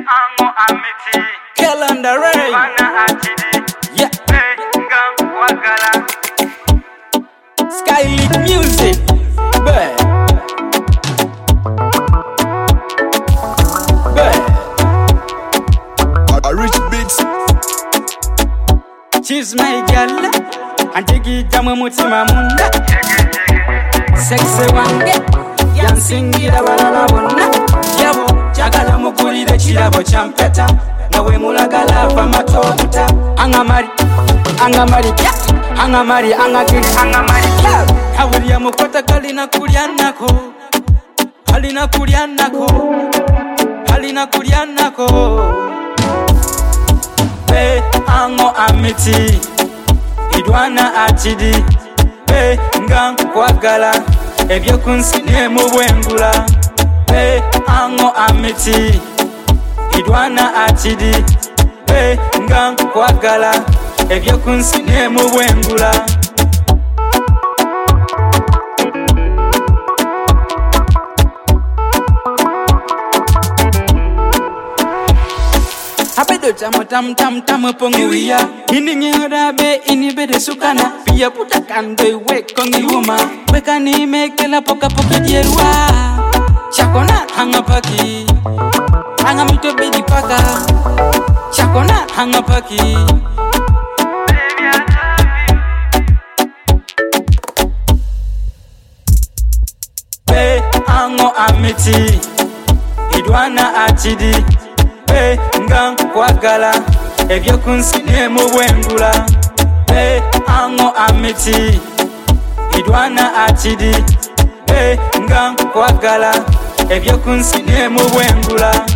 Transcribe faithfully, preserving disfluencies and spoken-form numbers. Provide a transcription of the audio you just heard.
Ango amiti Calendar Ray. Bana atidi Yeah. Ngam wagala Skylit Music. Bad. Bad. A rich beats. She's my girl. Antigita mwe mutima munda. Sexy wange. Yansingira balala bonna. Yabo chagala mukulire kirabo champeta. Nawe mulagala ava matokuta. Angamari. Angamari. Yeah. Angamari. Angagiri. Angamari Yeah. Awuliya mukota kalina kulyanako. Halina kulyanako. Halina kulyanako. Be ango amiti idwana atidi be nga kwagala ebyo kunsine mu bwengula be ango amiti idwana atidi be nga kwagala ebyo kunsine mu bwengula Abedo tam tam tam tam pongiwia ini ngora be ini bede sukana pia puta kando we kongi wuma we kani mekela poka poka jerwa chakona hanga paki hanga mito bedi paka chakona hanga paki Baby I love you be ango amiti idwana atidi be nga kwagala ebyo kunsine mu bwengula be ango amiti idwana atidi be nga kwagala ebyo kunsine mu bwengula